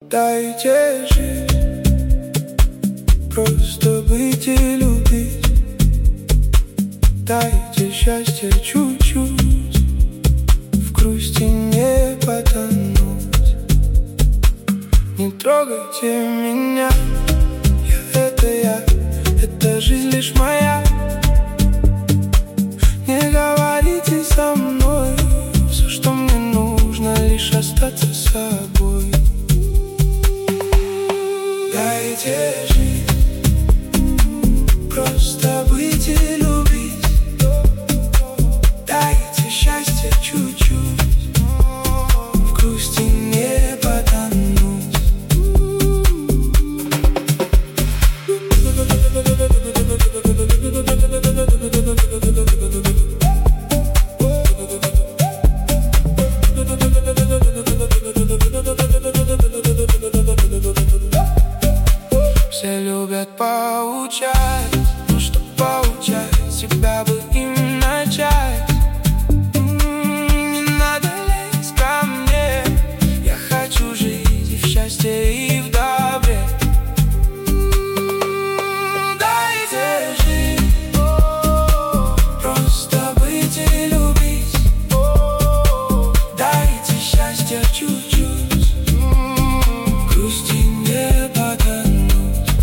Дайте жить, просто быть и любить. Дайте счастье чуть-чуть, в грусти не потонуть. Не трогайте меня, я, это жизнь лишь моя. Не говорите со мной, все, что мне нужно, лишь остаться собой. Дайте жить, просто быть и любить. Дайте счастье чуть-чуть, в грусти не потонуть. Все любят поучать, но чтоб поучать, себя бы им начать. Не надо лезть ко мне, я хочу жить и в счастье, и в добре. Дайте жить, просто быть и любить. Дайте счастье чуть-чуть, в грусти не потонуть.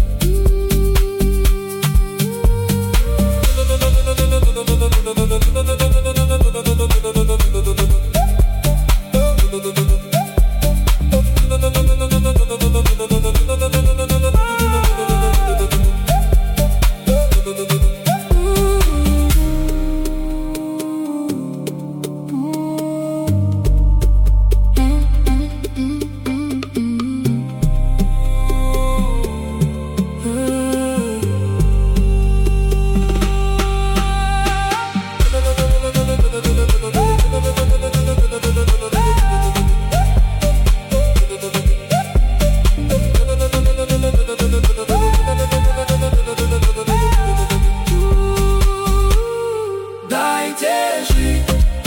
Дайте жить,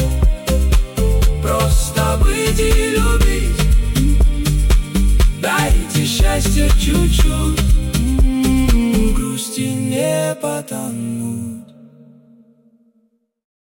просто быть и любить. Дайте счастье чуть-чуть, грусти не потонуть.